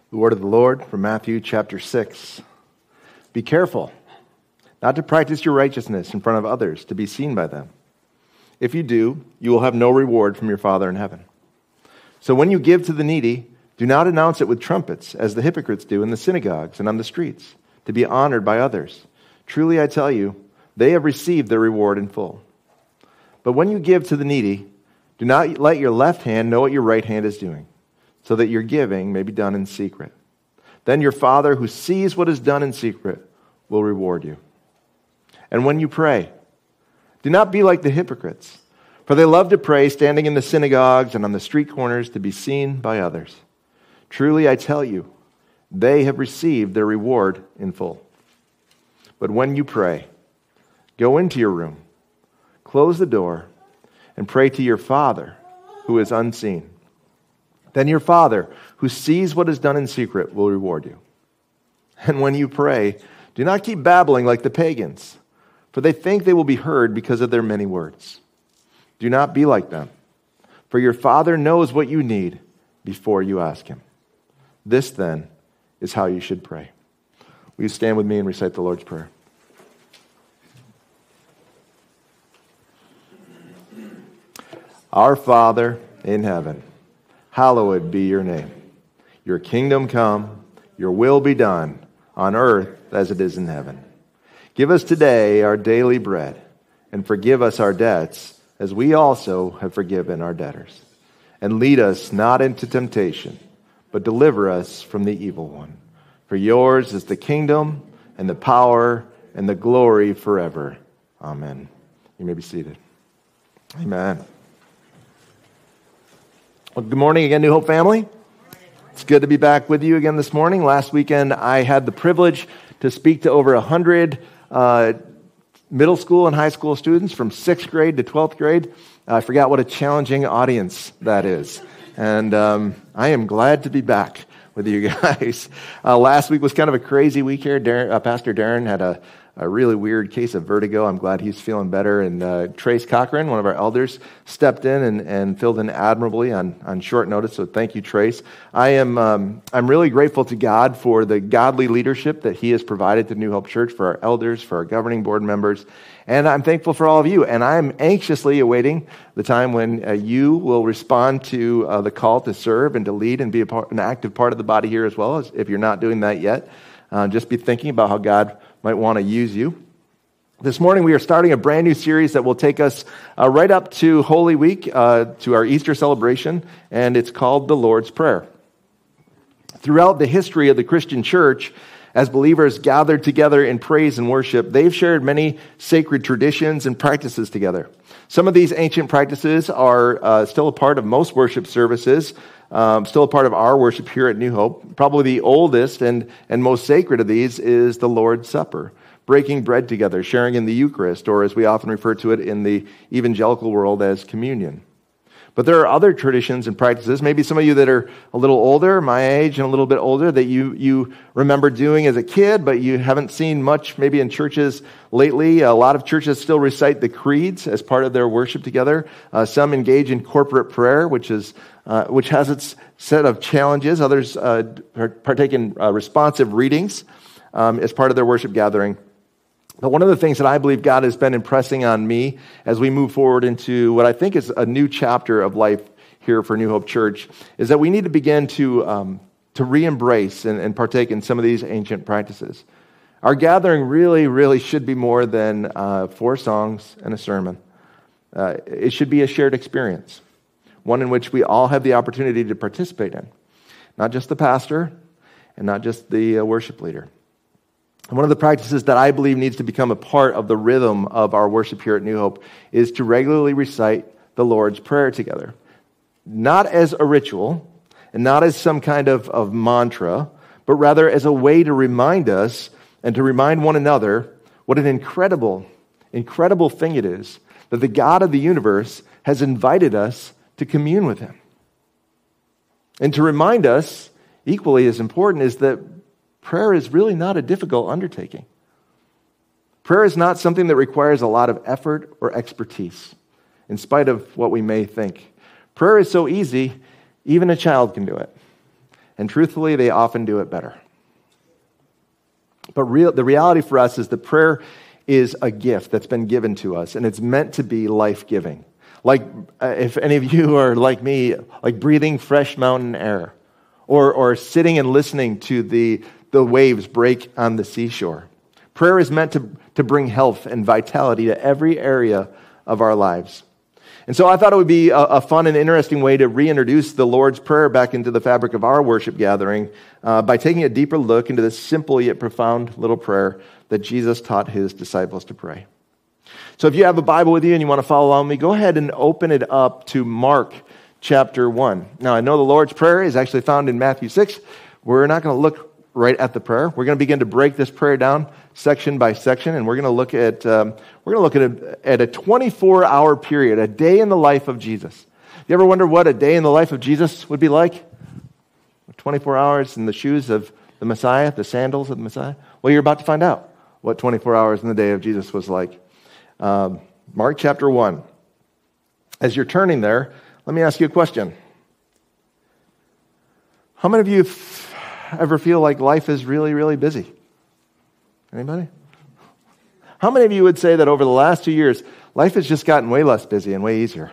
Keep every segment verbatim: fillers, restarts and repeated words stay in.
The word of the Lord from Matthew chapter six. Be careful not to practice your righteousness in front of others to be seen by them. If you do, you will have no reward from your Father in heaven. So when you give to the needy, do not announce it with trumpets, as the hypocrites do in the synagogues and on the streets, to be honored by others. Truly I tell you, they have received their reward in full. But when you give to the needy, do not let your left hand know what your right hand is doing, so that your giving may be done in secret. Then your Father who sees what is done in secret will reward you. And when you pray, do not be like the hypocrites, for they love to pray standing in the synagogues and on the street corners to be seen by others. Truly I tell you, they have received their reward in full. But when you pray, go into your room, close the door, and pray to your Father who is unseen. Then your Father, who sees what is done in secret, will reward you. And when you pray, do not keep babbling like the pagans, for they think they will be heard because of their many words. Do not be like them, for your Father knows what you need before you ask Him. This, then, is how you should pray. Will you stand with me and recite the Lord's Prayer? Our Father in heaven, hallowed be your name. Your kingdom come, your will be done, on earth as it is in heaven. Give us today our daily bread, and forgive us our debts, as we also have forgiven our debtors. And lead us not into temptation, but deliver us from the evil one. For yours is the kingdom, and the power, and the glory forever. Amen. You may be seated. Amen. Well, good morning again, New Hope family. It's good to be back with you again this morning. Last weekend, I had the privilege to speak to over one hundred uh, middle school and high school students from sixth grade to twelfth grade. I forgot what a challenging audience that is. And um, I am glad to be back with you guys. Uh, last week was kind of a crazy week here. Darren, uh, Pastor Darren had a A really weird case of vertigo. I'm glad he's feeling better. And uh, Trace Cochran, one of our elders, stepped in and, and filled in admirably on, on short notice. So thank you, Trace. I am um, I'm really grateful to God for the godly leadership that He has provided to New Hope Church, for our elders, for our governing board members. And I'm thankful for all of you. And I'm anxiously awaiting the time when uh, you will respond to uh, the call to serve and to lead and be a part, an active part of the body here as well. As if you're not doing that yet, uh, just be thinking about how God might want to use you. This morning we are starting a brand new series that will take us uh, right up to Holy Week, uh, to our Easter celebration, and it's called the Lord's Prayer. Throughout the history of the Christian church, as believers gathered together in praise and worship, they've shared many sacred traditions and practices together. Some of these ancient practices are uh, still a part of most worship services, Um, still a part of our worship here at New Hope. Probably the oldest and, and most sacred of these is the Lord's Supper, breaking bread together, sharing in the Eucharist, or as we often refer to it in the evangelical world as communion. But there are other traditions and practices, maybe some of you that are a little older, my age and a little bit older, that you, you remember doing as a kid, but you haven't seen much maybe in churches lately. A lot of churches still recite the creeds as part of their worship together. Uh, some engage in corporate prayer, which is uh, which has its set of challenges. Others uh, partake in uh, responsive readings um, as part of their worship gathering. But one of the things that I believe God has been impressing on me as we move forward into what I think is a new chapter of life here for New Hope Church is that we need to begin to um, to re-embrace and, and partake in some of these ancient practices. Our gathering really, really should be more than uh, four songs and a sermon. Uh, it should be a shared experience, one in which we all have the opportunity to participate in, not just the pastor and not just the uh, worship leader. One of the practices that I believe needs to become a part of the rhythm of our worship here at New Hope is to regularly recite the Lord's Prayer together. Not as a ritual, and not as some kind of, of mantra, but rather as a way to remind us and to remind one another what an incredible, incredible thing it is that the God of the universe has invited us to commune with Him. And to remind us, equally as important, is that prayer is really not a difficult undertaking. Prayer is not something that requires a lot of effort or expertise, in spite of what we may think. Prayer is so easy, even a child can do it. And truthfully, they often do it better. But real, the reality for us is that prayer is a gift that's been given to us, and it's meant to be life-giving. Like, uh, if any of you are like me, like breathing fresh mountain air, or or sitting and listening to the, the waves break on the seashore. Prayer is meant to, to bring health and vitality to every area of our lives. And so I thought it would be a, a fun and interesting way to reintroduce the Lord's Prayer back into the fabric of our worship gathering uh, by taking a deeper look into this simple yet profound little prayer that Jesus taught his disciples to pray. So if you have a Bible with you and you want to follow along with me, go ahead and open it up to Mark chapter one. Now, I know the Lord's Prayer is actually found in Matthew six. We're not going to look right at the prayer. We're going to begin to break this prayer down section by section, and we're going to look at um, we're going to look at a, at a twenty-four hour period, a day in the life of Jesus. You ever wonder what a day in the life of Jesus would be like? twenty-four hours in the shoes of the Messiah, the sandals of the Messiah? Well, you're about to find out what twenty-four hours in the day of Jesus was like. Um, Mark chapter one. As you're turning there, let me ask you a question. How many of you f- ever feel like life is really, really busy? Anybody? How many of you would say that over the last two years, life has just gotten way less busy and way easier?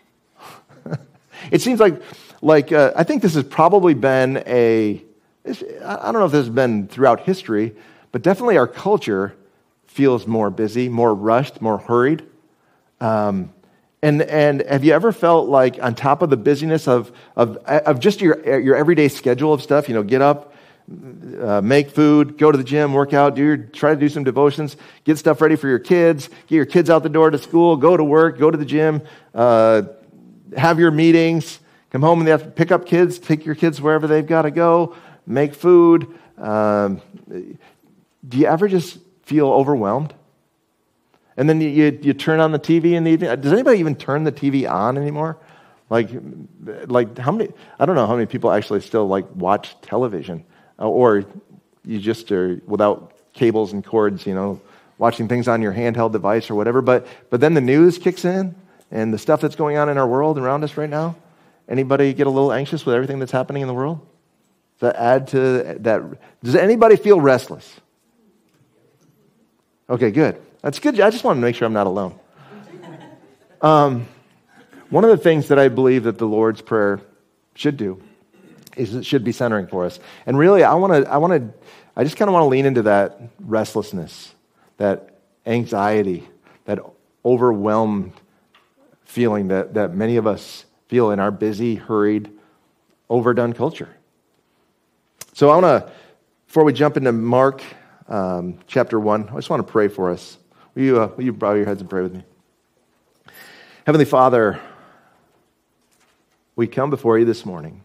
It seems like, like uh, I think this has probably been a, I don't know if this has been throughout history, but definitely our culture feels more busy, more rushed, more hurried. Um, and and have you ever felt like on top of the busyness of of of just your your everyday schedule of stuff, you know, get up, uh, make food, go to the gym, work out, do your, try to do some devotions, get stuff ready for your kids, get your kids out the door to school, go to work, go to the gym, uh, have your meetings, come home and they have to pick up kids, take your kids wherever they've got to go, make food. Um, do you ever just feel overwhelmed? And then you, you you turn on the T V in the evening. Does anybody even turn the T V on anymore? Like, like how many? I don't know how many people actually still like watch television, uh, or you just are without cables and cords, you know, watching things on your handheld device or whatever. But but then the news kicks in, and the stuff that's going on in our world around us right now. Anybody get a little anxious with everything that's happening in the world? Does that add to that? Does anybody feel restless? Okay, good. That's good. I just want to make sure I'm not alone. Um, one of the things that I believe that the Lord's Prayer should do is it should be centering for us. And really, I want to, I want to, I just kind of want to lean into that restlessness, that anxiety, that overwhelmed feeling that, that many of us feel in our busy, hurried, overdone culture. So I want to, before we jump into Mark um, chapter one, I just want to pray for us. Will you, uh, will you bow your heads and pray with me? Heavenly Father, we come before you this morning.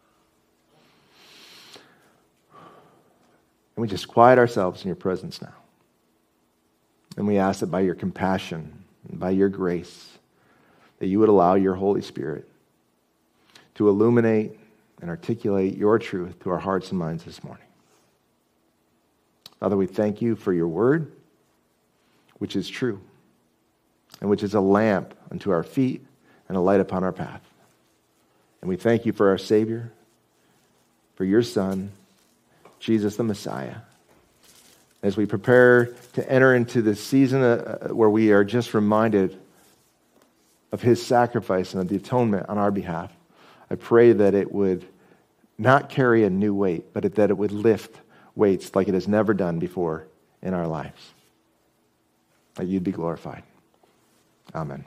And we just quiet ourselves in your presence now. And we ask that by your compassion and by your grace, that you would allow your Holy Spirit to illuminate and articulate your truth to our hearts and minds this morning. Father, we thank you for your word, which is true, and which is a lamp unto our feet and a light upon our path. And we thank you for our Savior, for your Son, Jesus the Messiah. As we prepare to enter into this season uh, where we are just reminded of his sacrifice and of the atonement on our behalf, I pray that it would not carry a new weight, but that it would lift weights like it has never done before in our lives. That you'd be glorified. Amen.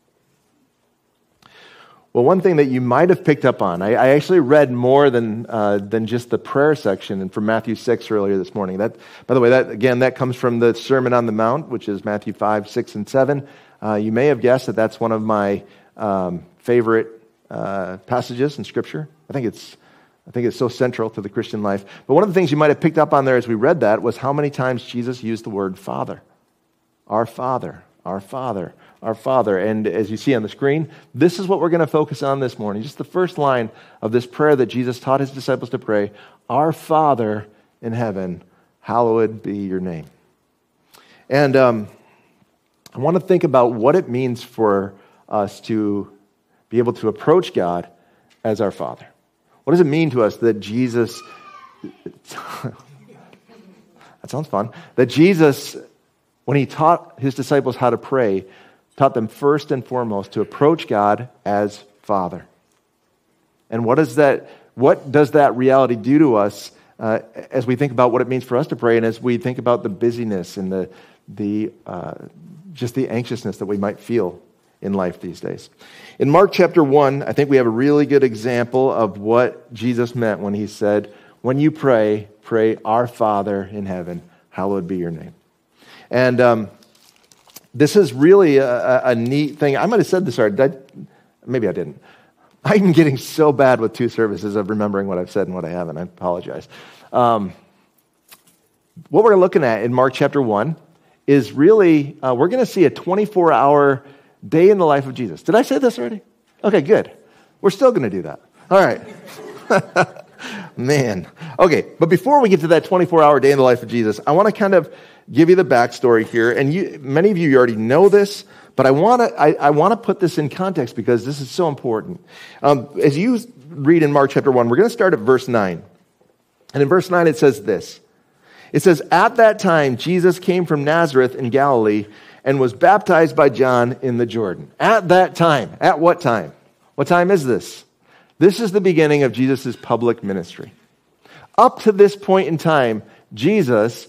Well, one thing that you might have picked up on, I, I actually read more than uh, than just the prayer section from Matthew six earlier this morning. That, by the way, that again, that comes from the Sermon on the Mount, which is Matthew five, six, and seven. Uh, you may have guessed that that's one of my um, favorite uh, passages in Scripture. I think it's I think it's so central to the Christian life. But one of the things you might have picked up on there as we read that was how many times Jesus used the word Father. Our Father, our Father, our Father. And as you see on the screen, this is what we're going to focus on this morning. Just the first line of this prayer that Jesus taught his disciples to pray. Our Father in heaven, hallowed be your name. And um, I want to think about what it means for us to be able to approach God as our Father. What does it mean to us that Jesus, that sounds fun, that Jesus, when he taught his disciples how to pray, taught them first and foremost to approach God as Father? And what does that, what does that reality do to us uh, as we think about what it means for us to pray, and as we think about the busyness and the, the uh, just the anxiousness that we might feel in life these days? In Mark chapter one, I think we have a really good example of what Jesus meant when he said, when you pray, pray, our Father in heaven, hallowed be your name. And um, this is really a, a neat thing. I might have said this already. Did I, maybe I didn't. I'm getting so bad with two services of remembering what I've said and what I haven't. I apologize. Um, what we're looking at in Mark chapter one is really, uh, we're going to see a twenty-four hour day in the life of Jesus. Did I say this already? Okay, good. We're still going to do that. All right. Man. Okay, but before we get to that twenty-four hour day in the life of Jesus, I want to kind of give you the backstory here. And you, many of you already know this, but I want to I, I want to put this in context because this is so important. Um, as you read in Mark chapter one, we're going to start at verse nine. And in verse nine it says this. It says, at that time Jesus came from Nazareth in Galilee and was baptized by John in the Jordan. At that time. At what time? What time is this? This is the beginning of Jesus' public ministry. Up to this point in time, Jesus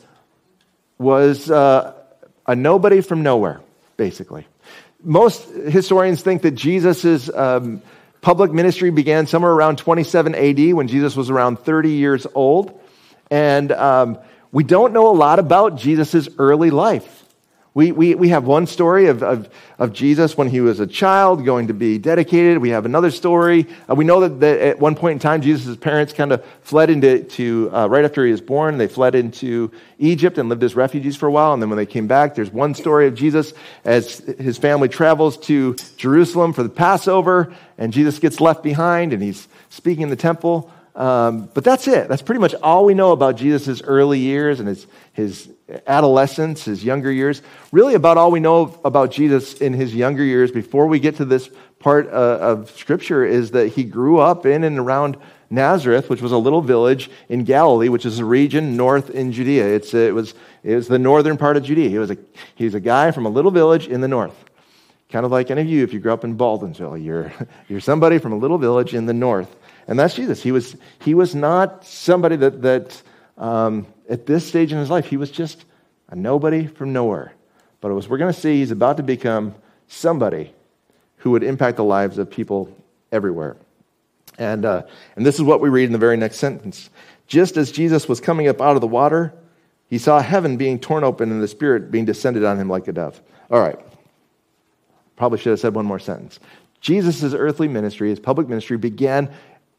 was uh, a nobody from nowhere, basically. Most historians think that Jesus' um, public ministry began somewhere around twenty-seven A D when Jesus was around thirty years old. And um, we don't know a lot about Jesus' early life. We, we we have one story of, of, of Jesus when he was a child going to be dedicated. We have another story. Uh, we know that, that at one point in time, Jesus' parents kind of fled into, to, uh, right after he was born, they fled into Egypt and lived as refugees for a while. And then when they came back, there's one story of Jesus as his family travels to Jerusalem for the Passover, and Jesus gets left behind, and he's speaking in the temple. Um, but that's it. That's pretty much all we know about Jesus' early years and his, his adolescence, his younger years. Really about all we know about Jesus in his younger years before we get to this part uh, of Scripture is that he grew up in and around Nazareth, which was a little village in Galilee, which is a region north in Judea. It's, it, was, it was the northern part of Judea. He was, a, he was a guy from a little village in the north. Kind of like any of you, if you grew up in Baldwinsville, you're, you're somebody from a little village in the north. And that's Jesus. He was he was not somebody that, that um, at this stage in his life, he was just a nobody from nowhere. But as we're going to see, he's about to become somebody who would impact the lives of people everywhere. And, uh, and this is what we read in the very next sentence. Just as Jesus was coming up out of the water, he saw heaven being torn open and the Spirit being descended on him like a dove. All right. Probably should have said one more sentence. Jesus' earthly ministry, his public ministry, began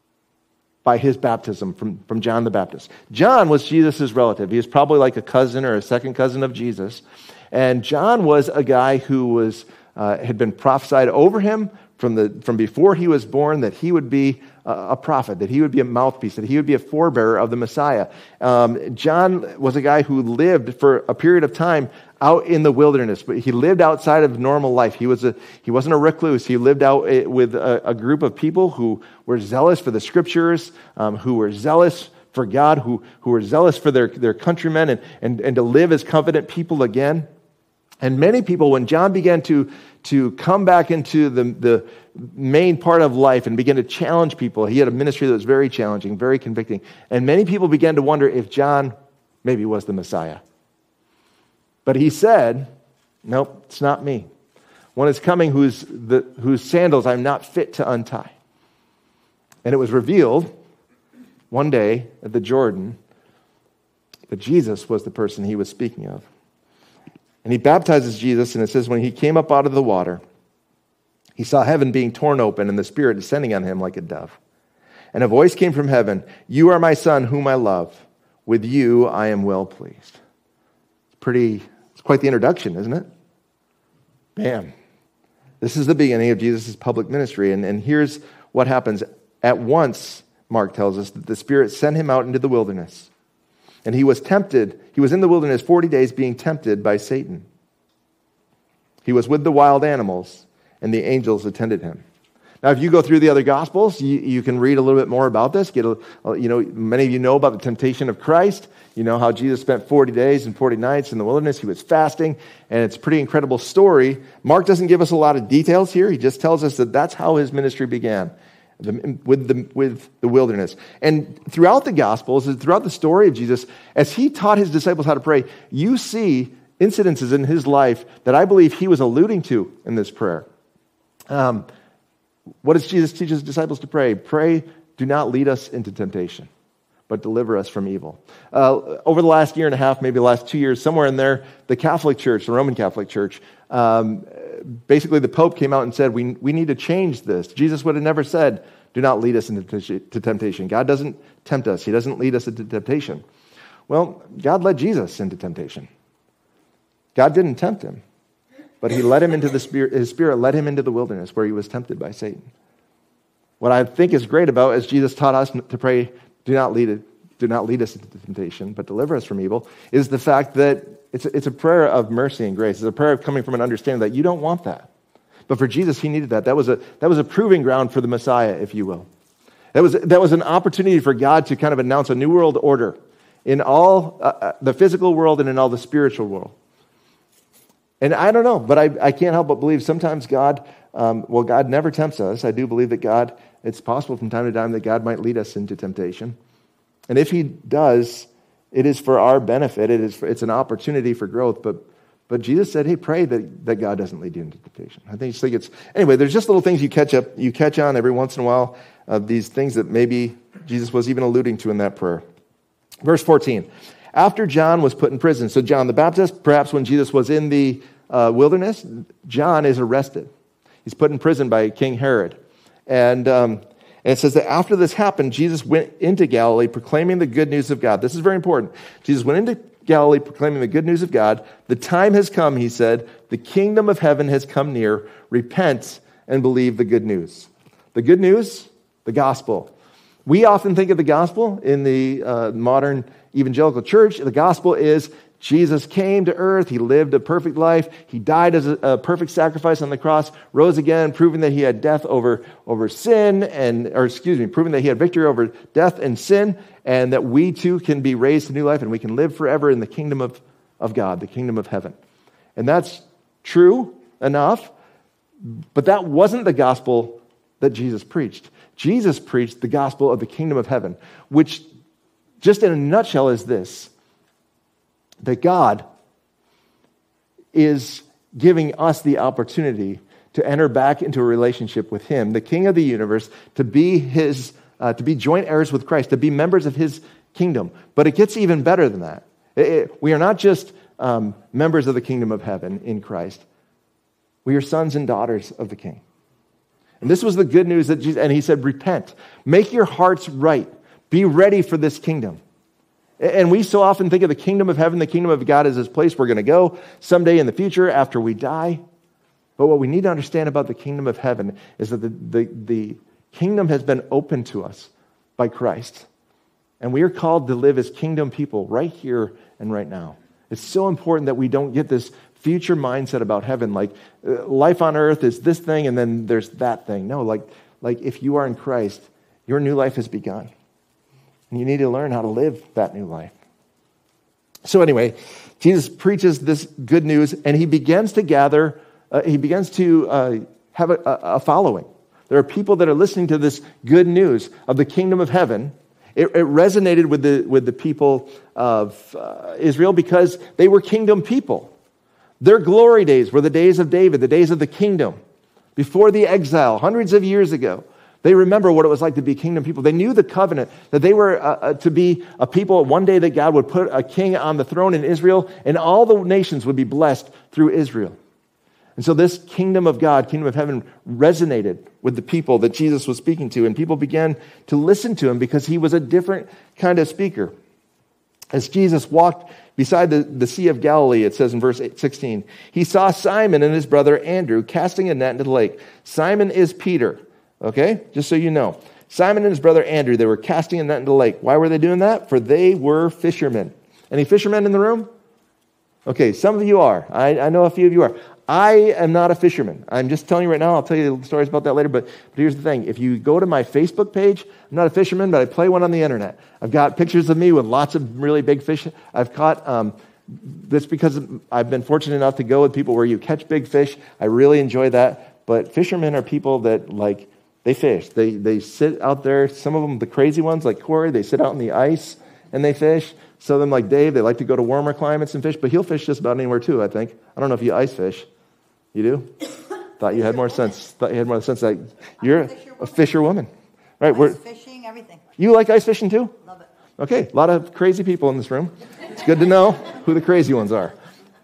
by his baptism from, from John the Baptist. John was Jesus' relative. He was probably like a cousin or a second cousin of Jesus. And John was a guy who was uh, had been prophesied over him from the from before he was born that he would be a, a prophet, that he would be a mouthpiece, that he would be a forebearer of the Messiah. Um, John was a guy who lived for a period of time out in the wilderness, but he lived outside of normal life. He was a he wasn't a recluse. He lived out with a, a group of people who were zealous for the Scriptures, um, who were zealous for God, who who were zealous for their their countrymen, and and and to live as covenant people again. And many people, when John began to to come back into the the main part of life and began to challenge people, he had a ministry that was very challenging, very convicting, and many people began to wonder if John maybe was the Messiah. But he said, nope, it's not me. One is coming whose, the, whose sandals I'm not fit to untie. And it was revealed one day at the Jordan that Jesus was the person he was speaking of. And he baptizes Jesus, and it says when he came up out of the water, he saw heaven being torn open and the Spirit descending on him like a dove. And a voice came from heaven, "You are my Son, whom I love. With you I am well pleased." Pretty, it's quite the introduction, isn't it? Bam. This is the beginning of Jesus' public ministry. And, and here's what happens. At once, Mark tells us that the Spirit sent him out into the wilderness. And he was tempted. He was in the wilderness forty days being tempted by Satan. He was with the wild animals, and the angels attended him. Now, if you go through the other Gospels, you, you can read a little bit more about this. Get a, you know, many of you know about the temptation of Christ. You know how Jesus spent forty days and forty nights in the wilderness. He was fasting, and it's a pretty incredible story. Mark doesn't give us a lot of details here. He just tells us that that's how his ministry began, with the, with the wilderness. And throughout the Gospels, throughout the story of Jesus, as he taught his disciples how to pray, you see incidences in his life that I believe he was alluding to in this prayer. Um, what does Jesus teach his disciples to pray? Pray, do not lead us into temptation, but deliver us from evil. Uh, over the last year and a half, maybe the last two years, somewhere in there, the Catholic Church, the Roman Catholic Church, um, basically the Pope came out and said, we, we need to change this. Jesus would have never said, do not lead us into temptation. God doesn't tempt us. He doesn't lead us into temptation. Well, God led Jesus into temptation. God didn't tempt him, but he led him into the spirit, his spirit led him into the wilderness where he was tempted by Satan. What I think is great about, as Jesus taught us to pray, do not lead it, do not lead us into temptation, but deliver us from evil, is the fact that it's a, it's a prayer of mercy and grace. It's a prayer of coming from an understanding that you don't want that. But for Jesus, he needed that. That was a, that was a proving ground for the Messiah, if you will. That was, that was an opportunity for God to kind of announce a new world order in all uh, the physical world and in all the spiritual world. And I don't know, but I, I can't help but believe sometimes God, um, well, God never tempts us. I do believe that God, it's possible from time to time that God might lead us into temptation. And if he does, it is for our benefit. It is for, it's an opportunity for growth. But but Jesus said, hey, pray that, that God doesn't lead you into temptation. I think, just think it's, anyway, there's just little things you catch up, you catch on every once in a while of these things that maybe Jesus was even alluding to in that prayer. Verse fourteen. After John was put in prison, so John the Baptist, perhaps when Jesus was in the uh, wilderness, John is arrested. He's put in prison by King Herod. And, um, and it says that after this happened, Jesus went into Galilee proclaiming the good news of God. This is very important. Jesus went into Galilee proclaiming the good news of God. The time has come, he said. The kingdom of heaven has come near. Repent and believe the good news. The good news, the gospel. We often think of the gospel in the uh, modern evangelical church. The gospel is Jesus came to earth. He lived a perfect life. He died as a, a perfect sacrifice on the cross, rose again, proving that he had death over, over sin and, or excuse me, proving that he had victory over death and sin, and that we too can be raised to new life and we can live forever in the kingdom of, of God, the kingdom of heaven. And that's true enough, but that wasn't the gospel that Jesus preached. Jesus preached the gospel of the kingdom of heaven, which just in a nutshell is this, that God is giving us the opportunity to enter back into a relationship with him, the King of the universe, to be his, uh, to be joint heirs with Christ, to be members of his kingdom. But it gets even better than that. It, it, we are not just um, members of the kingdom of heaven in Christ. We are sons and daughters of the King. And this was the good news that Jesus, and he said, repent, make your hearts right, be ready for this kingdom. And we so often think of the kingdom of heaven, the kingdom of God as this place we're going to go someday in the future after we die. But what we need to understand about the kingdom of heaven is that the, the, the kingdom has been opened to us by Christ. And we are called to live as kingdom people right here and right now. It's so important that we don't get this future mindset about heaven, like uh, life on earth is this thing and then there's that thing. No, like, like if you are in Christ, your new life has begun. And you need to learn how to live that new life. So anyway, Jesus preaches this good news, and he begins to gather, uh, he begins to uh, have a, a following. There are people that are listening to this good news of the kingdom of heaven. It, it resonated with the, with the people of uh, Israel because they were kingdom people. Their glory days were the days of David, the days of the kingdom, before the exile, hundreds of years ago. They remember what it was like to be kingdom people. They knew the covenant, that they were uh, uh, to be a people one day that God would put a king on the throne in Israel, and all the nations would be blessed through Israel. And so this kingdom of God, kingdom of heaven, resonated with the people that Jesus was speaking to, and people began to listen to him because he was a different kind of speaker. As Jesus walked beside the, the Sea of Galilee, it says in verse sixteen, he saw Simon and his brother Andrew casting a net into the lake. Simon is Peter. Okay, just so you know. Simon and his brother Andrew, they were casting a net into the lake. Why were they doing that? For they were fishermen. Any fishermen in the room? Okay, some of you are. I, I know a few of you are. I am not a fisherman. I'm just telling you right now. I'll tell you stories about that later. But, but here's the thing. If you go to my Facebook page, I'm not a fisherman, but I play one on the internet. I've got pictures of me with lots of really big fish I've caught. Um, this because I've been fortunate enough to go with people where you catch big fish. I really enjoy that. But fishermen are people that, like, they fish. They they sit out there. Some of them, the crazy ones, like Corey, they sit out in the ice and they fish. Some of them, like Dave, they like to go to warmer climates and fish. But he'll fish just about anywhere, too, I think. I don't know if you ice fish. You do? Thought you had more sense. Thought you had more sense. Like you're a fisher woman, right? We're fishing, everything. You like ice fishing too? Love it. Okay, a lot of crazy people in this room. It's good to know who the crazy ones are.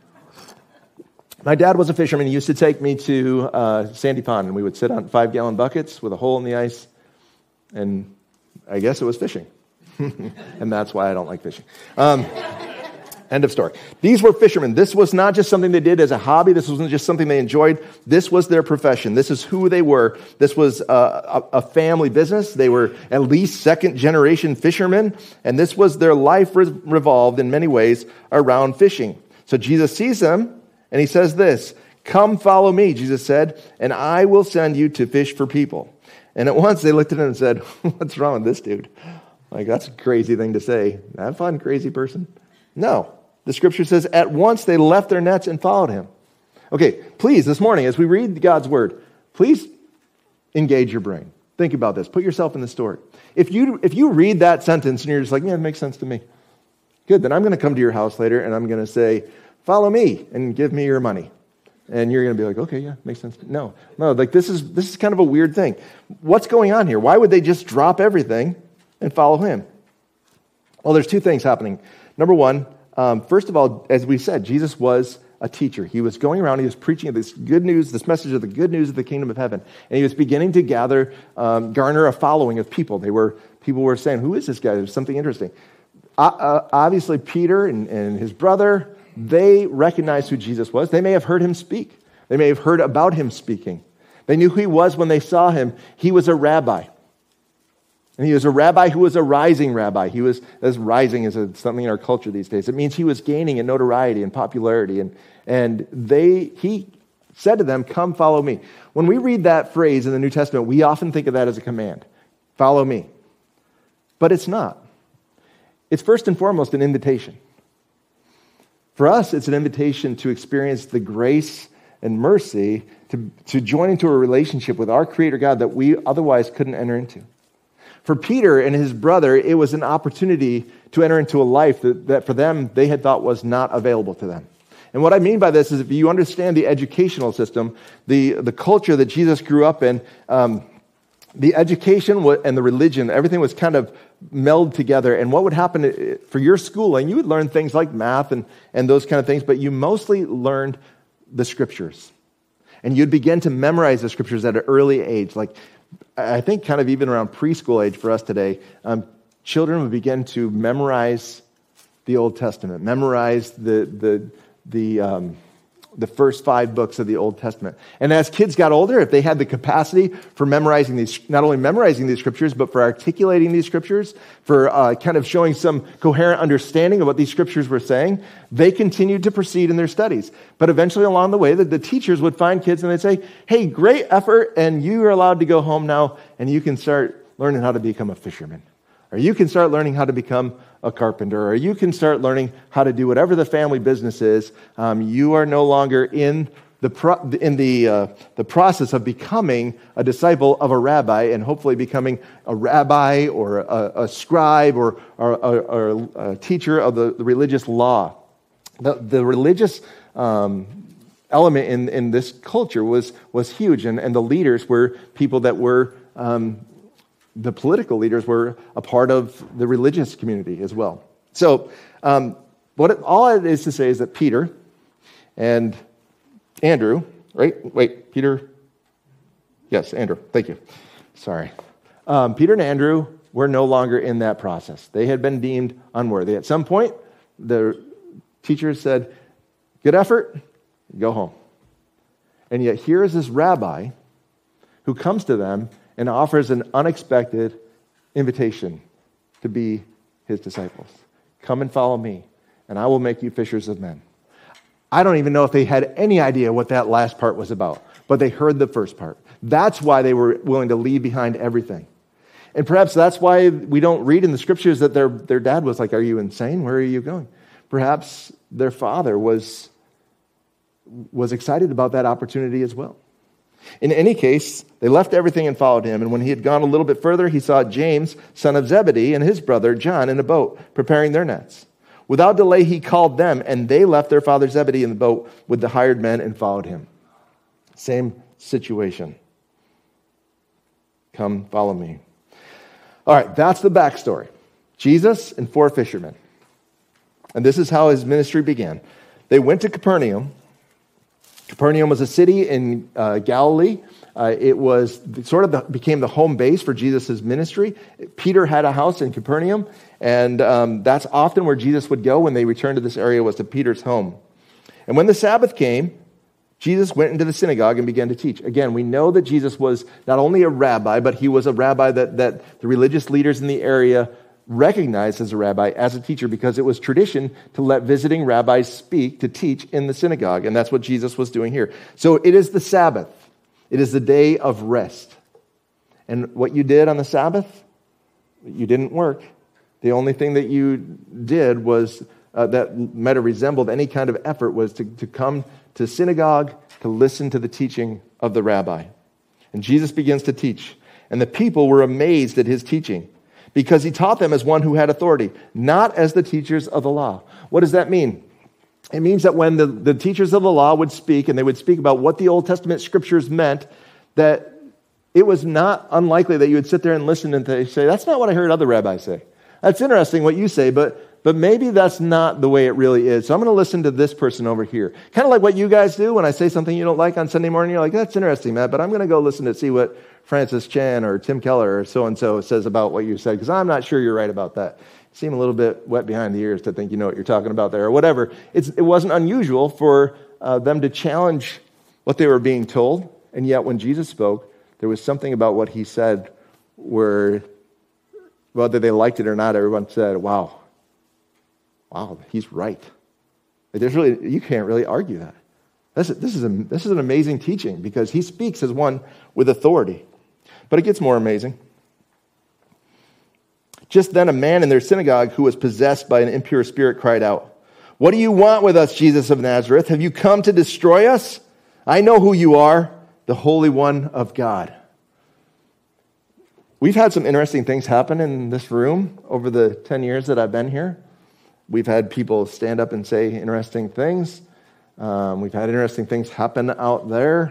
My dad was a fisherman. He used to take me to uh, Sandy Pond, and we would sit on five-gallon buckets with a hole in the ice, and I guess it was fishing, and that's why I don't like fishing. Um, End of story. These were fishermen. This was not just something they did as a hobby. This wasn't just something they enjoyed. This was their profession. This is who they were. This was a, a family business. They were at least second-generation fishermen, and this was their life re- revolved in many ways around fishing. So Jesus sees them, and he says this, "Come follow me," Jesus said, "and I will send you to fish for people." And at once they looked at him and said, "What's wrong with this dude? Like, that's a crazy thing to say. Have fun, crazy person." No. The scripture says, at once they left their nets and followed him. Okay, please, this morning, as we read God's word, please engage your brain. Think about this. Put yourself in the story. If you if you read that sentence and you're just like, yeah, it makes sense to me. Good, then I'm going to come to your house later and I'm going to say, follow me and give me your money. And you're going to be like, okay, yeah, makes sense. No, no, like this is this is kind of a weird thing. What's going on here? Why would they just drop everything and follow him? Well, there's two things happening. Number one, Um, first of all, as we said, Jesus was a teacher. He was going around, he was preaching this good news, this message of the good news of the kingdom of heaven. And he was beginning to gather, um, garner a following of people. They were, people were saying, who is this guy? There's something interesting. Uh, uh, obviously, Peter and, and his brother, they recognized who Jesus was. They may have heard him speak. They may have heard about him speaking. They knew who he was when they saw him. He was a rabbi. And he was a rabbi who was a rising rabbi. He was, as rising is a, something in our culture these days. It means he was gaining in notoriety and popularity. And, and they, he said to them, come follow me. When we read that phrase in the New Testament, we often think of that as a command. Follow me. But it's not. It's first and foremost an invitation. For us, it's an invitation to experience the grace and mercy to, to join into a relationship with our Creator God that we otherwise couldn't enter into. For Peter and his brother, it was an opportunity to enter into a life that, that for them, they had thought was not available to them. And what I mean by this is if you understand the educational system, the, the culture that Jesus grew up in, um, the education and the religion, everything was kind of melded together. And what would happen for your schooling, you would learn things like math and, and those kind of things, but you mostly learned the scriptures. And you'd begin to memorize the scriptures at an early age, like I think kind of even around preschool age for us today, um, children would begin to memorize the Old Testament, memorize the the the um, the first five books of the Old Testament. And as kids got older, if they had the capacity for memorizing these, not only memorizing these scriptures, but for articulating these scriptures, for uh, kind of showing some coherent understanding of what these scriptures were saying, they continued to proceed in their studies. But eventually along the way, the, the teachers would find kids and they'd say, hey, great effort, and you are allowed to go home now, and you can start learning how to become a fisherman. Or you can start learning how to become a carpenter, or you can start learning how to do whatever the family business is. Um, you are no longer in the pro- in the uh, the process of becoming a disciple of a rabbi, and hopefully becoming a rabbi or a, a scribe or, or, or, or a teacher of the, the religious law. The, the religious um, element in, in this culture was was huge, and, and the leaders were people that were. Um, The political leaders were a part of the religious community as well. So, um, what it, all it is to say is that Peter and Andrew, right? Wait, Peter. Yes, Andrew. Thank you. Sorry. Um, Peter and Andrew were no longer in that process. They had been deemed unworthy. At some point, the teachers said, "Good effort, go home." And yet, here is this rabbi who comes to them and offers an unexpected invitation to be his disciples. Come and follow me, and I will make you fishers of men. I don't even know if they had any idea what that last part was about, but they heard the first part. That's why they were willing to leave behind everything. And perhaps that's why we don't read in the scriptures that their, their dad was like, are you insane? Where are you going? Perhaps their father was, was excited about that opportunity as well. In any case, they left everything and followed him. And when he had gone a little bit further, he saw James, son of Zebedee, and his brother John in a boat, preparing their nets. Without delay, he called them, and they left their father Zebedee in the boat with the hired men and followed him. Same situation. Come, follow me. All right, that's the backstory. Jesus and four fishermen. And this is how his ministry began. They went to Capernaum. Capernaum was a city in uh, Galilee. Uh, it was sort of the, became the home base for Jesus' ministry. Peter had a house in Capernaum, and um, that's often where Jesus would go when they returned to this area, was to Peter's home. And when the Sabbath came, Jesus went into the synagogue and began to teach. Again, we know that Jesus was not only a rabbi, but he was a rabbi that, that the religious leaders in the area recognized as a rabbi, as a teacher, because it was tradition to let visiting rabbis speak, to teach in the synagogue. And that's what Jesus was doing here. So it is the Sabbath. It is the day of rest. And what you did on the Sabbath, you didn't work. The only thing that you did was, uh, that might have resembled any kind of effort, was to, to come to synagogue to listen to the teaching of the rabbi. And Jesus begins to teach. And the people were amazed at his teaching, because he taught them as one who had authority, not as the teachers of the law. What does that mean? It means that when the, the teachers of the law would speak, and they would speak about what the Old Testament scriptures meant, that it was not unlikely that you would sit there and listen and they say, that's not what I heard other rabbis say. That's interesting what you say, but, but maybe that's not the way it really is. So I'm going to listen to this person over here. Kind of like what you guys do when I say something you don't like on Sunday morning. You're like, that's interesting, Matt, but I'm going to go listen to see what Francis Chan or Tim Keller or so-and-so says about what you said, because I'm not sure you're right about that. You seem a little bit wet behind the ears to think you know what you're talking about there or whatever. It's, it wasn't unusual for uh, them to challenge what they were being told, and yet when Jesus spoke, there was something about what he said where, whether they liked it or not, everyone said, wow, wow, he's right. Like, there's really, you can't really argue that. This, this, is a, this is an amazing teaching, because he speaks as one with authority. But it gets more amazing. Just then a man in their synagogue who was possessed by an impure spirit cried out, what do you want with us, Jesus of Nazareth? Have you come to destroy us? I know who you are, the Holy One of God. We've had some interesting things happen in this room over the ten years that I've been here. We've had people stand up and say interesting things. Um, we've had interesting things happen out there.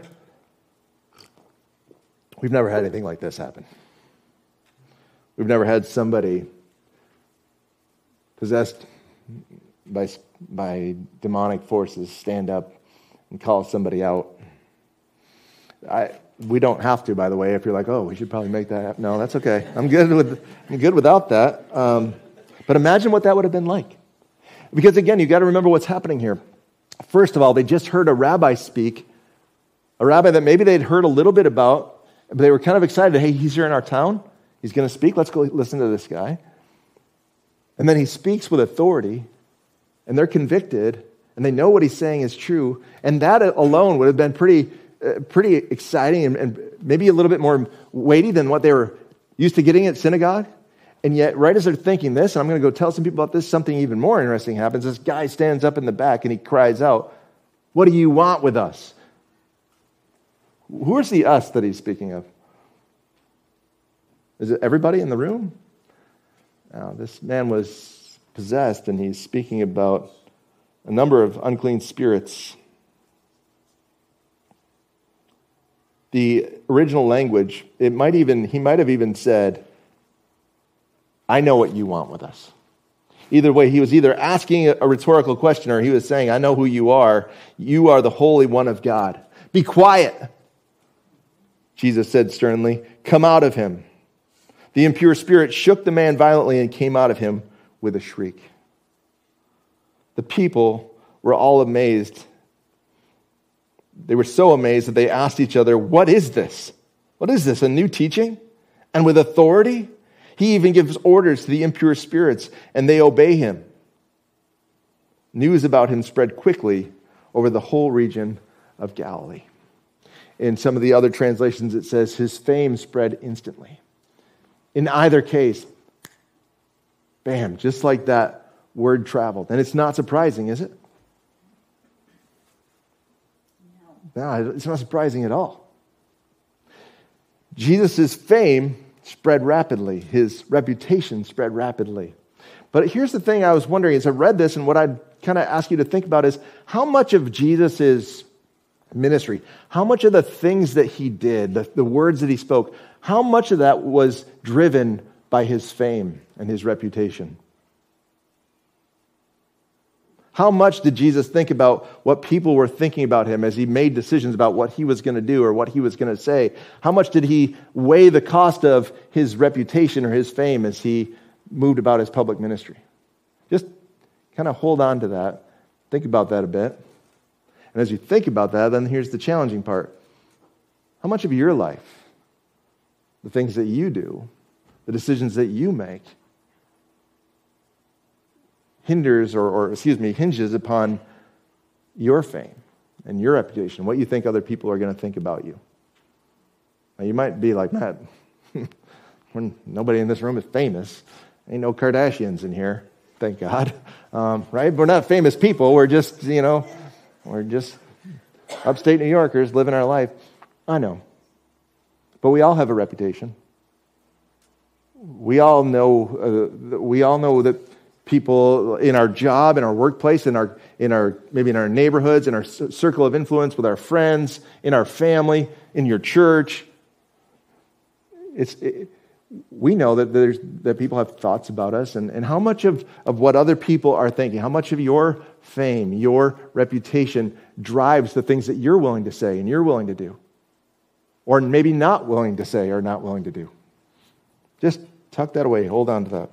We've never had anything like this happen. We've never had somebody possessed by, by demonic forces stand up and call somebody out. I, we don't have to, by the way, if you're like, oh, we should probably make that happen. No, that's okay. I'm good with, I'm good without that. Um, but imagine what that would have been like. Because again, you've got to remember what's happening here. First of all, they just heard a rabbi speak, a rabbi that maybe they'd heard a little bit about, but they were kind of excited. Hey, he's here in our town. He's going to speak. Let's go listen to this guy. And then he speaks with authority, and they're convicted, and they know what he's saying is true. And that alone would have been pretty, uh, pretty exciting and, and maybe a little bit more weighty than what they were used to getting at synagogue. And yet, right as they're thinking this, and I'm going to go tell some people about this, something even more interesting happens. This guy stands up in the back and he cries out, what do you want with us? Who is the us that he's speaking of? Is it everybody in the room? Now, this man was possessed, and he's speaking about a number of unclean spirits. The original language, it might even, he might have even said, I know what you want with us. Either way, he was either asking a rhetorical question or he was saying, I know who you are. You are the Holy One of God. Be quiet, Jesus said sternly. Come out of him. The impure spirit shook the man violently and came out of him with a shriek. The people were all amazed. They were so amazed that they asked each other, what is this? What is this, a new teaching? And with authority? He even gives orders to the impure spirits, and they obey him. News about him spread quickly over the whole region of Galilee. In some of the other translations, it says his fame spread instantly. In either case, bam, just like that, word traveled. And it's not surprising, is it? No, it's not surprising at all. Jesus' fame spread rapidly. His reputation spread rapidly. But here's the thing I was wondering as I read this, and what I'd kind of ask you to think about is how much of Jesus' ministry, how much of the things that he did, the, the words that he spoke, how much of that was driven by his fame and his reputation? How much did Jesus think about what people were thinking about him as he made decisions about what he was going to do or what he was going to say? How much did he weigh the cost of his reputation or his fame as he moved about his public ministry? Just kind of hold on to that. Think about that a bit. And as you think about that, then here's the challenging part. How much of your life, the things that you do, the decisions that you make, hinders or, or excuse me, hinges upon your fame and your reputation, what you think other people are going to think about you? Now, you might be like, Matt, when nobody in this room is famous, ain't no Kardashians in here, thank God, um, right? We're not famous people. We're just, you know, we're just upstate New Yorkers living our life. I know. But we all have a reputation. We all know, uh, we all know that people in our job, in our workplace, in our, in our maybe in our neighborhoods, in our circle of influence with our friends, in our family, in your church. It's it, we know that there's that people have thoughts about us, and, and how much of, of what other people are thinking, how much of your fame, your reputation drives the things that you're willing to say and you're willing to do, or maybe not willing to say or not willing to do. Just tuck that away. Hold on to that.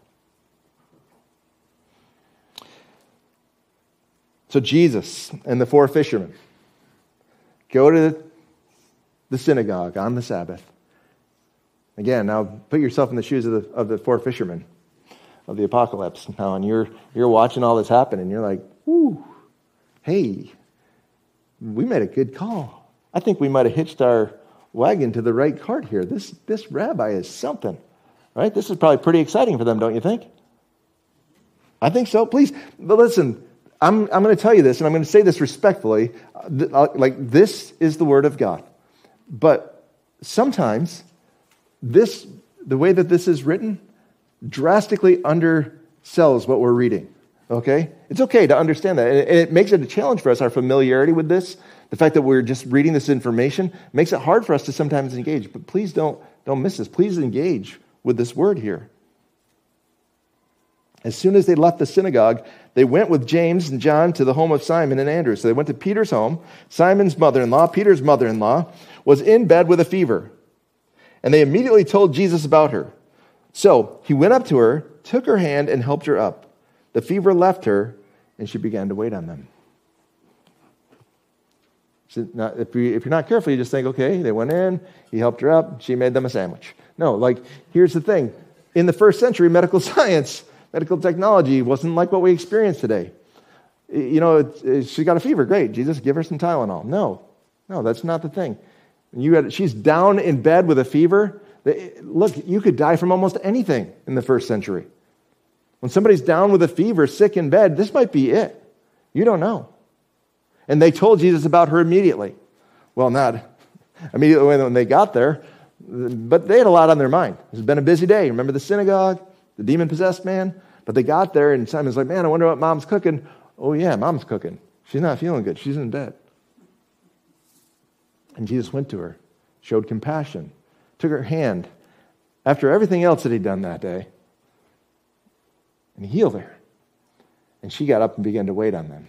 So Jesus and the four fishermen go to the synagogue on the Sabbath. Again, now put yourself in the shoes of the, of the four fishermen of the apocalypse. Now, and you're you're watching all this happen, and you're like, "Ooh, hey, we made a good call. I think we might have hitched our wagon to the right cart here. This this rabbi is something, right? This is probably pretty exciting for them, don't you think?" I think so. Please, but listen. I'm, I'm going to tell you this, and I'm going to say this respectfully. Like, this is the Word of God. But sometimes, this, the way that this is written, drastically undersells what we're reading. Okay? It's okay to understand that. And it, it makes it a challenge for us, our familiarity with this. The fact that we're just reading this information makes it hard for us to sometimes engage. But please don't, don't miss this. Please engage with this word here. As soon as they left the synagogue, they went with James and John to the home of Simon and Andrew. So they went to Peter's home. Simon's mother-in-law, Peter's mother-in-law, was in bed with a fever. And they immediately told Jesus about her. So he went up to her, took her hand, and helped her up. The fever left her, and she began to wait on them. So now, if, you, if you're not careful, you just think, okay, they went in, he helped her up, she made them a sandwich. No, like, here's the thing. In the first century, medical science... Medical technology wasn't like what we experience today. You know, it, it, she got a fever. Great. Jesus, give her some Tylenol. No. No, that's not the thing. You had, she's down in bed with a fever. Look, you could die from almost anything in the first century. When somebody's down with a fever, sick in bed, this might be it. You don't know. And they told Jesus about her immediately. Well, not immediately when they got there, but they had a lot on their mind. It's been a busy day. Remember the synagogue? The demon-possessed man? But they got there, and Simon's like, man, I wonder what mom's cooking. Oh, yeah, mom's cooking. She's not feeling good. She's in bed. And Jesus went to her, showed compassion, took her hand, after everything else that he'd done that day, and he healed her. And she got up and began to wait on them.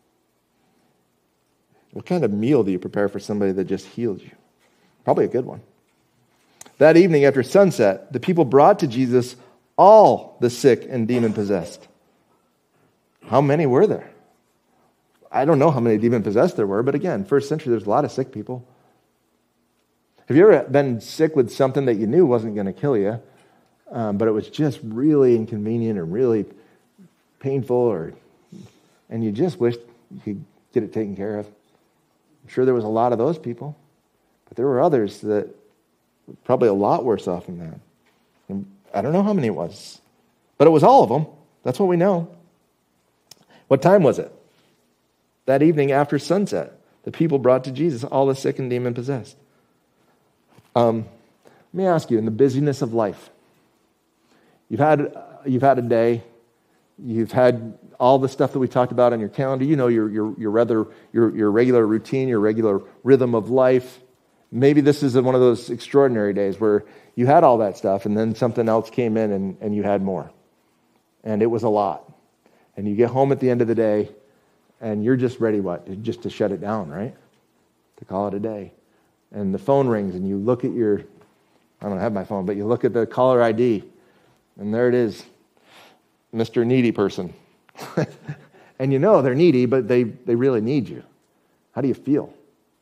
What kind of meal do you prepare for somebody that just healed you? Probably a good one. That evening after sunset, the people brought to Jesus all the sick and demon-possessed. How many were there? I don't know how many demon-possessed there were, but again, first century, there's a lot of sick people. Have you ever been sick with something that you knew wasn't going to kill you, um, but it was just really inconvenient or really painful, or and you just wished you could get it taken care of. I'm sure there was a lot of those people, but there were others that were probably a lot worse off than that. And I don't know how many it was, but it was all of them. That's what we know. What time was it? That evening after sunset, the people brought to Jesus all the sick and demon-possessed. Um, let me ask you, in the busyness of life, you've had you've had a day, you've had all the stuff that we talked about on your calendar. You know your your your rather your your regular routine, your regular rhythm of life. Maybe this is one of those extraordinary days where you had all that stuff, and then something else came in, and, and you had more, and it was a lot. And you get home at the end of the day, and you're just ready, what? Just to shut it down, right? To call it a day. And the phone rings, and you look at your, I don't have my phone, but you look at the caller I D, and there it is, Mister Needy Person. And you know they're needy, but they, they really need you. How do you feel?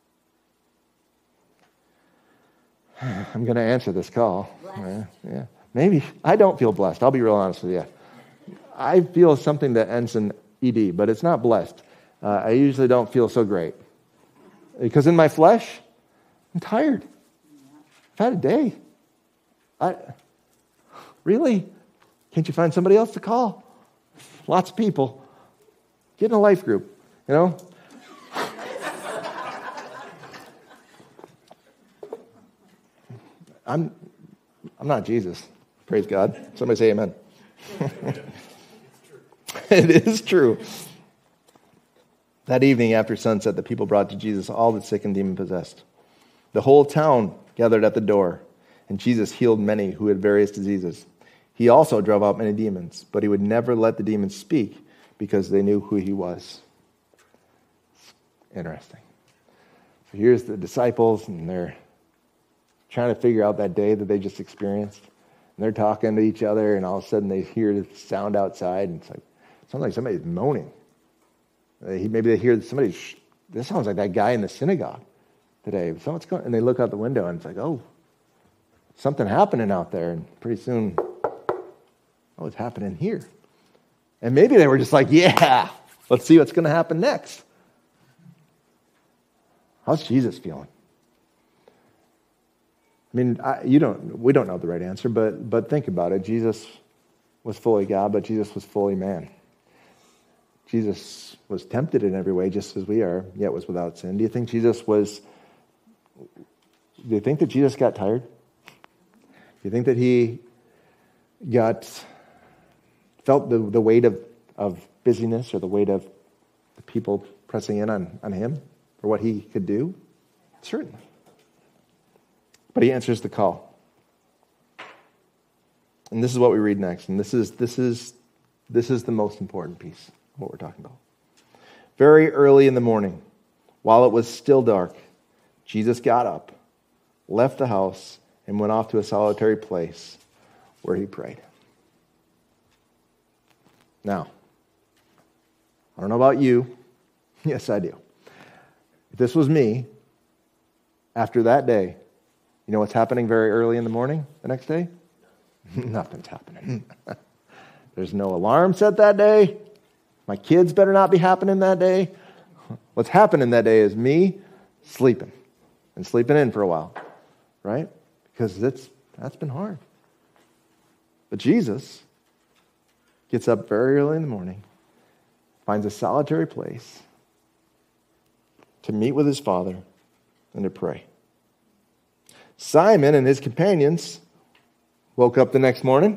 I'm going to answer this call. Yeah, yeah. Maybe. I don't feel blessed. I'll be real honest with you. I feel something that ends in E D, but it's not blessed. Uh, I usually don't feel so great. Because in my flesh, I'm tired. I've had a day. I Really? Can't you find somebody else to call? Lots of people. Get in a life group, you know? I'm I'm not Jesus. Praise God. Somebody say amen. It is true. That evening after sunset, the people brought to Jesus all the sick and demon-possessed. The whole town gathered at the door, and Jesus healed many who had various diseases. He also drove out many demons, but he would never let the demons speak because they knew who he was. Interesting. So here's the disciples, and they're trying to figure out that day that they just experienced. And they're talking to each other, and all of a sudden they hear the sound outside, and it's like, it sounds like somebody's moaning. Maybe they hear somebody, this sounds like that guy in the synagogue today. So what's going, and they look out the window, and it's like, oh, something happening out there. And pretty soon, oh, it's happening here. And maybe they were just like, yeah, let's see what's going to happen next. How's Jesus feeling? I mean, I, you don't. We don't know the right answer, but but think about it. Jesus was fully God, but Jesus was fully man. Jesus was tempted in every way, just as we are, yet was without sin. Do you think Jesus was? Do you think that Jesus got tired? Do you think that he got felt the, the weight of, of busyness or the weight of the people pressing in on, on him for what he could do? Certainly. But he answers the call. And this is what we read next. And this is this is this is the most important piece of what we're talking about. Very early in the morning, while it was still dark, Jesus got up, left the house, and went off to a solitary place where he prayed. Now, I don't know about you. Yes, I do. If this was me, after that day, you know what's happening very early in the morning the next day? Nothing's happening. There's no alarm set that day. My kids better not be happening that day. What's happening that day is me sleeping and sleeping in for a while, right? Because that's that's been hard. But Jesus gets up very early in the morning, finds a solitary place to meet with his Father and to pray. Simon and his companions woke up the next morning,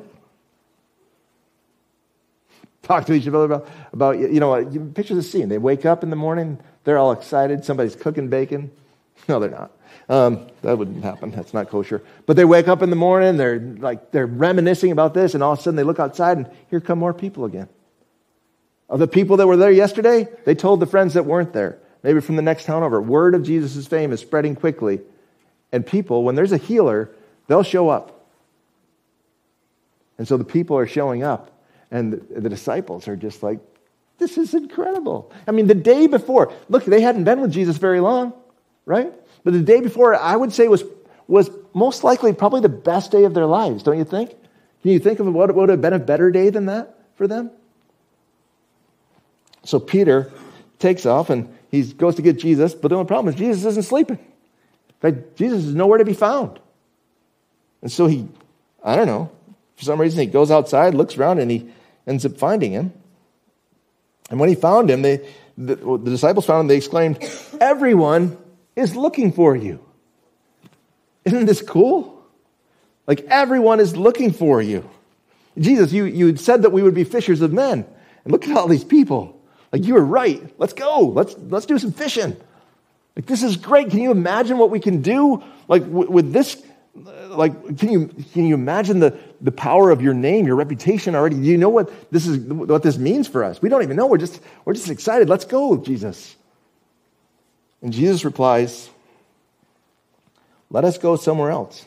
talked to each other about, about you know, you picture the scene. They wake up in the morning, they're all excited, somebody's cooking bacon. No, they're not. Um, that wouldn't happen. That's not kosher. But they wake up in the morning, they're like they're reminiscing about this, and all of a sudden they look outside, and here come more people again. Of the people that were there yesterday, they told the friends that weren't there, maybe from the next town over. Word of Jesus' fame is spreading quickly. And people, when there's a healer, they'll show up. And so the people are showing up, and the, the disciples are just like, this is incredible. I mean, the day before, look, they hadn't been with Jesus very long, right? But the day before, I would say, was, was most likely probably the best day of their lives, don't you think? Can you think of what would have been a better day than that for them? So Peter takes off, and he goes to get Jesus, but the only problem is Jesus isn't sleeping. In fact, Jesus is nowhere to be found. And so he, I don't know, for some reason he goes outside, looks around, and he ends up finding him. And when he found him, they, the, the disciples found him, they exclaimed, "Everyone is looking for you." Isn't this cool? Like, everyone is looking for you. Jesus, you, you said that we would be fishers of men. And look at all these people. Like, you were right. Let's go. Let's, let's do some fishing. Like, this is great. Can you imagine what we can do? Like, w- with this, like, can you, can you imagine the, the power of your name, your reputation already? Do you know what this is, what this means for us? We don't even know. We're just, we're just excited. Let's go, Jesus. And Jesus replies, "Let us go somewhere else.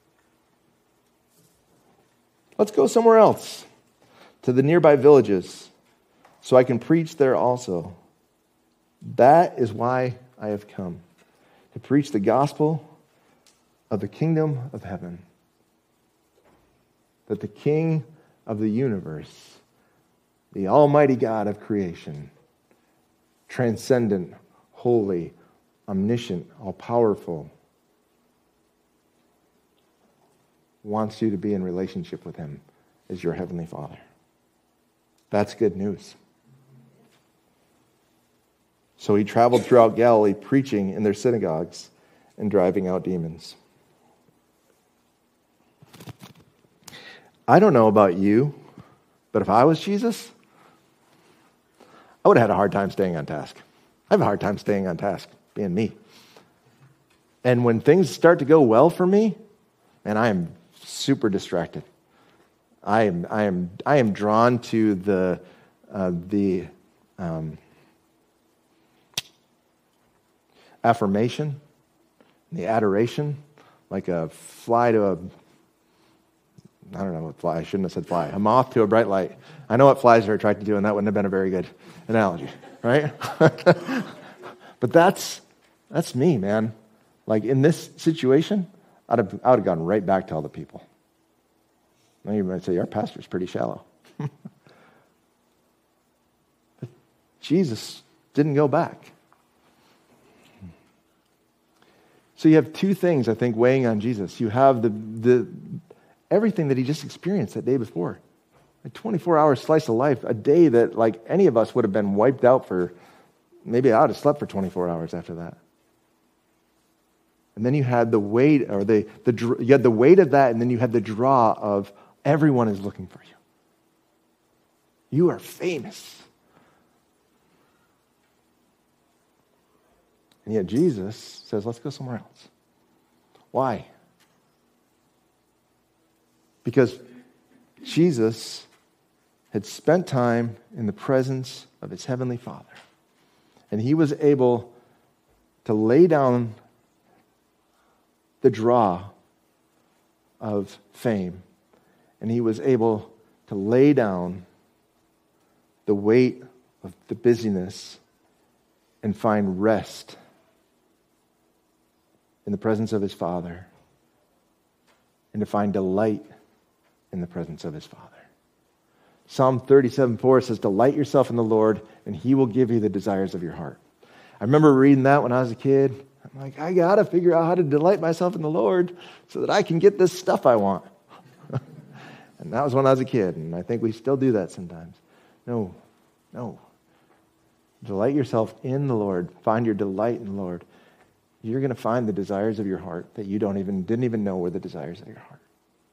Let's go somewhere else, to the nearby villages, so I can preach there also. That is why I have come, to preach the gospel of the kingdom of heaven. That the King of the universe, the Almighty God of creation, transcendent, holy, omniscient, all-powerful, wants you to be in relationship with him as your heavenly Father." That's good news. So he traveled throughout Galilee, preaching in their synagogues and driving out demons. I don't know about you, but if I was Jesus, I would have had a hard time staying on task. I have a hard time staying on task, being me. And when things start to go well for me, and I am super distracted. I am, I am, I am drawn to the, uh, the um, affirmation, the adoration, like a fly to a, I don't know what fly, I shouldn't have said fly, a moth to a bright light. I know what flies are attracted to, and that wouldn't have been a very good analogy, right? But that's, that's me, man. Like, in this situation, I'd have, I would have gone right back to all the people. Now you might say, "Our pastor's pretty shallow." But Jesus didn't go back. So you have two things, I think, weighing on Jesus. You have the, the everything that he just experienced that day before. A twenty-four hour slice of life, a day that, like, any of us would have been wiped out for, maybe I would have slept for twenty-four hours after that. And then you had the weight, or the, the you had the weight of that, and then you had the draw of everyone is looking for you. You are famous. And yet Jesus says, "Let's go somewhere else." Why? Because Jesus had spent time in the presence of his heavenly Father. And he was able to lay down the draw of fame. And he was able to lay down the weight of the busyness and find rest in the presence of his Father, and to find delight in the presence of his Father. Psalm thirty-seven four says, "Delight yourself in the Lord, and he will give you the desires of your heart." I remember reading that when I was a kid. I'm like, I got to figure out how to delight myself in the Lord so that I can get this stuff I want. And that was when I was a kid, and I think we still do that sometimes. No, no. Delight yourself in the Lord. Find your delight in the Lord. You're going to find the desires of your heart that you don't even didn't even know were the desires of your heart.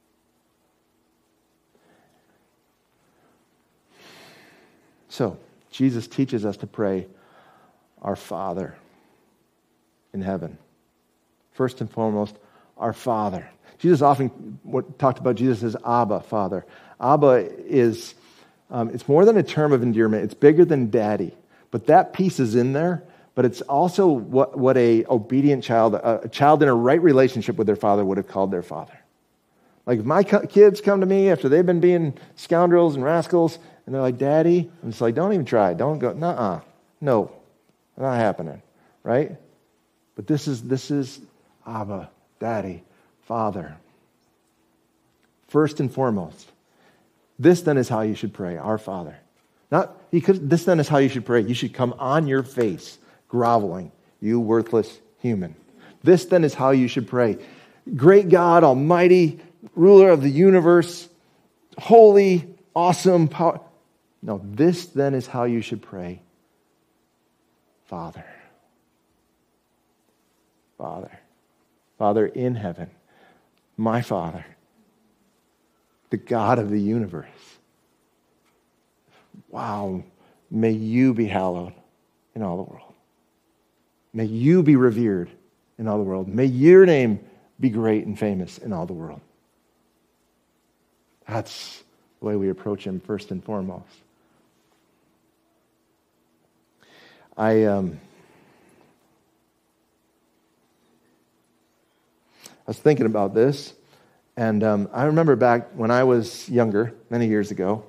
So, Jesus teaches us to pray, "Our Father in heaven." First and foremost, our Father. Jesus often talked about Jesus as Abba, Father. Abba is, um, it's more than a term of endearment. It's bigger than daddy. But that piece is in there. But it's also what, what a obedient child, a, a child in a right relationship with their father would have called their father. Like, if my co- kids come to me after they've been being scoundrels and rascals, and they're like, "Daddy," I'm just like, don't even try. Don't go, nuh-uh. No, not happening, right? But this is, this is Abba, Daddy, Father. First and foremost, this then is how you should pray, "Our Father." Not, because this then is how you should pray. You should come on your face groveling, you worthless human. This then is how you should pray. Great God, almighty, ruler of the universe, holy, awesome, power. No, this then is how you should pray. Father. Father. Father in heaven. My Father. The God of the universe. Wow. May you be hallowed in all the world. May you be revered in all the world. May your name be great and famous in all the world. That's the way we approach him first and foremost. I um, I was thinking about this, and um, I remember back when I was younger, many years ago,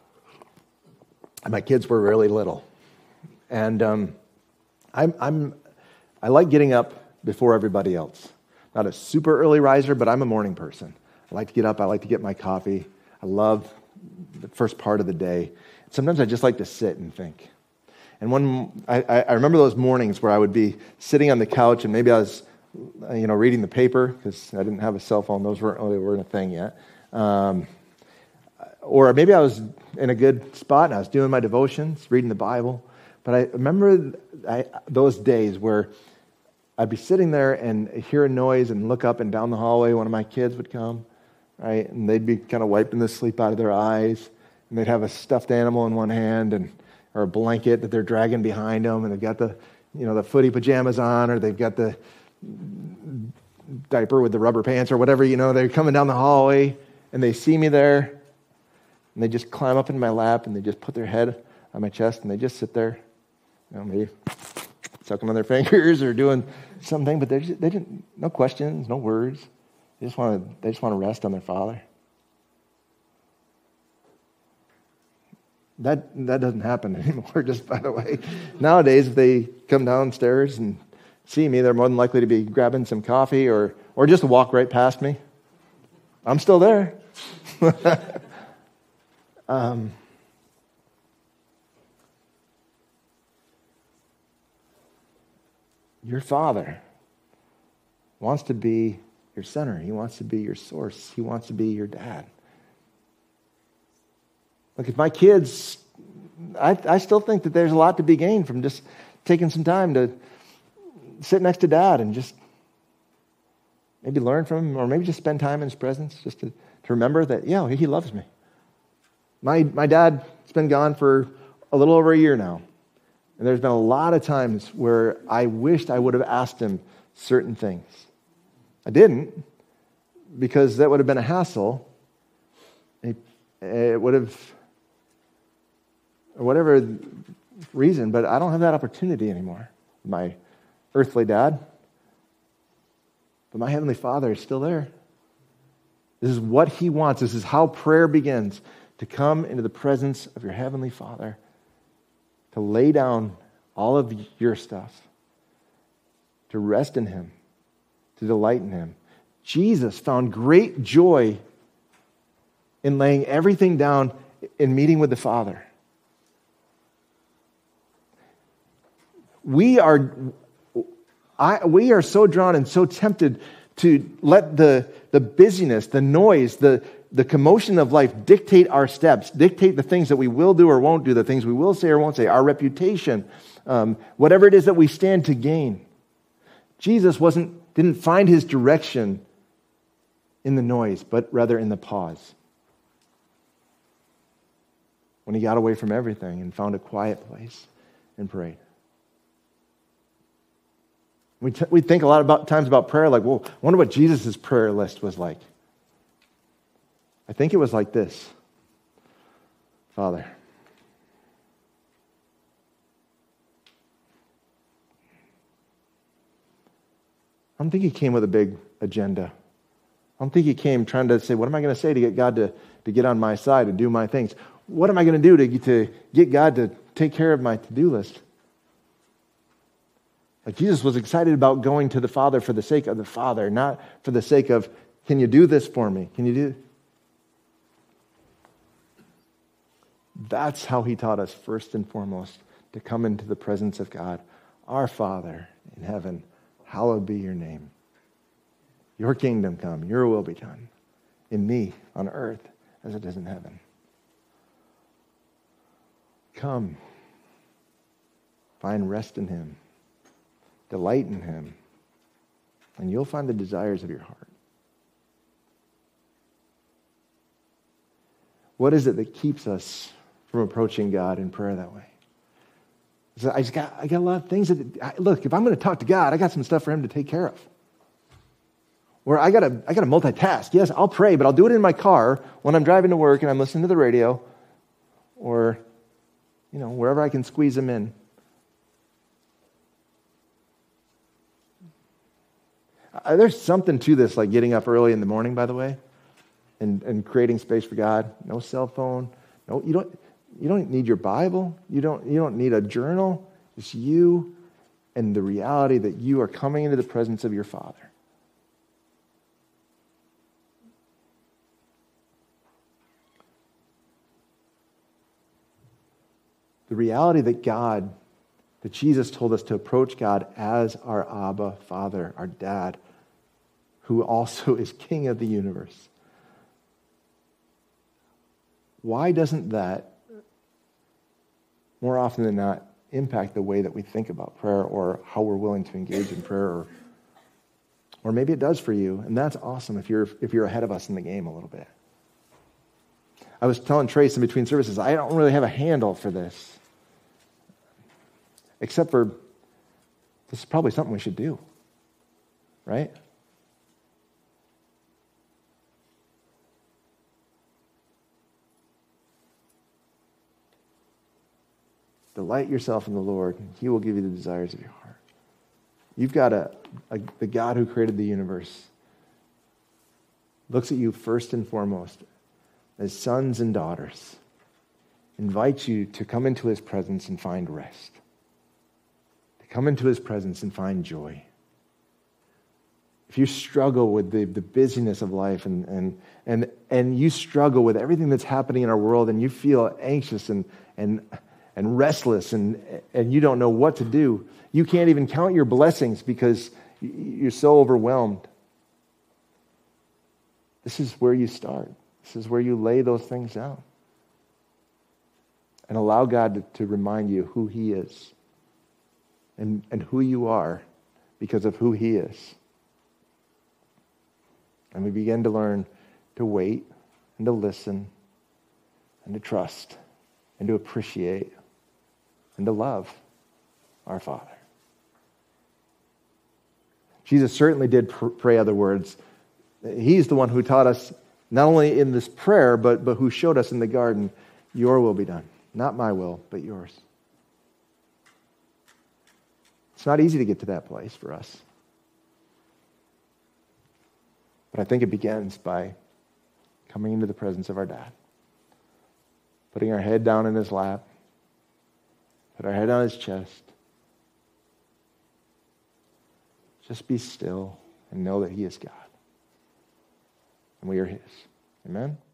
my kids were really little, and um, I'm I'm I like getting up before everybody else. Not a super early riser, but I'm a morning person. I like to get up. I like to get my coffee. I love the first part of the day. Sometimes I just like to sit and think. And one, I, I remember those mornings where I would be sitting on the couch, and maybe I was, you know, reading the paper because I didn't have a cell phone; those weren't really weren't a thing yet. Um, or maybe I was in a good spot and I was doing my devotions, reading the Bible. But I remember I, those days where I'd be sitting there and hear a noise and look up and down the hallway. One of my kids would come, right, and they'd be kind of wiping the sleep out of their eyes, and they'd have a stuffed animal in one hand and or a blanket that they're dragging behind them, and they've got the, you know, the footy pajamas on, or they've got the diaper with the rubber pants or whatever, you know, they're coming down the hallway, and they see me there, and they just climb up in my lap, and they just put their head on my chest, and they just sit there, you know, maybe sucking on their fingers or doing something, but they just, they didn't, no questions, no words. They just want to, they just want to rest on their Father. That that doesn't happen anymore, just by the way. Nowadays, if they come downstairs and see me, they're more than likely to be grabbing some coffee or or just walk right past me. I'm still there. um, your Father wants to be your center. He wants to be your source. He wants to be your dad. Look, if my kids, I, I still think that there's a lot to be gained from just taking some time to sit next to Dad and just maybe learn from him, or maybe just spend time in his presence, just to, to remember that, yeah, he loves me. My my dad's been gone for a little over a year now, and there's been a lot of times where I wished I would have asked him certain things. I didn't, because that would have been a hassle. It, it would have, or whatever reason, but I don't have that opportunity anymore. My earthly dad, but my Heavenly Father is still there. This is what He wants. This is how prayer begins, to come into the presence of your Heavenly Father, to lay down all of your stuff, to rest in Him, to delight in Him. Jesus found great joy in laying everything down in meeting with the Father. We are, I, we are so drawn and so tempted to let the, the busyness, the noise, the, the commotion of life dictate our steps, dictate the things that we will do or won't do, the things we will say or won't say, our reputation, um, whatever it is that we stand to gain. Jesus wasn't didn't find His direction in the noise, but rather in the pause. When He got away from everything and found a quiet place and prayed. We, t- we think a lot about times about prayer, like, well, I wonder what Jesus' prayer list was like. I think it was like this. Father, I don't think He came with a big agenda. I don't think He came trying to say, what am I going to say to get God to, to get on my side and do my things? What am I going to do to, to get God to take care of my to-do list? Like, Jesus was excited about going to the Father for the sake of the Father, not for the sake of, can you do this for me? Can you do? That's how He taught us, first and foremost, to come into the presence of God Our Father in heaven, hallowed be your name. Your kingdom come, your will be done in me on earth as it is in heaven. Come, find rest in him, delight in him, and you'll find the desires of your heart. What is it that keeps us from approaching God in prayer that way? So I just got I got a lot of things that I, look, if I'm going to talk to God, I got some stuff for him to take care of. Or I gotta I gotta multitask. Yes, I'll pray, but I'll do it in my car when I'm driving to work and I'm listening to the radio, or you know, wherever I can squeeze them in. Uh, there's something to this, like getting up early in the morning, by the way, and, and creating space for God. No cell phone. No, you don't you don't need your Bible. You don't you don't need a journal. It's you and the reality that you are coming into the presence of your Father. The reality that God, that Jesus told us to approach God as our Abba Father, our Dad, who also is King of the universe. Why doesn't that, more often than not, impact the way that we think about prayer or how we're willing to engage in prayer? Or, or maybe it does for you, and that's awesome if you're if you're ahead of us in the game a little bit. I was telling Trace in between services, I don't really have a handle for this. Except for, this is probably something we should do. Right? Delight yourself in the Lord, and he will give you the desires of your heart. You've got a, a the God who created the universe looks at you first and foremost as sons and daughters, invites you to come into his presence and find rest, to come into his presence and find joy. If you struggle with the, the busyness of life and, and, and, and you struggle with everything that's happening in our world and you feel anxious and, and, and restless and, and you don't know what to do, you can't even count your blessings because you're so overwhelmed. This is where you start. This is where you lay those things down and allow God to, to remind you who he is and, and who you are because of who he is. And we begin to learn to wait and to listen and to trust and to appreciate and to love our Father. Jesus certainly did pr- pray other words. He's the one who taught us not only in this prayer, but, but who showed us in the garden, your will be done. Not my will, but yours. It's not easy to get to that place for us. But I think it begins by coming into the presence of our dad, putting our head down in his lap, put our head on his chest. Just be still and know that he is God. And we are his. Amen?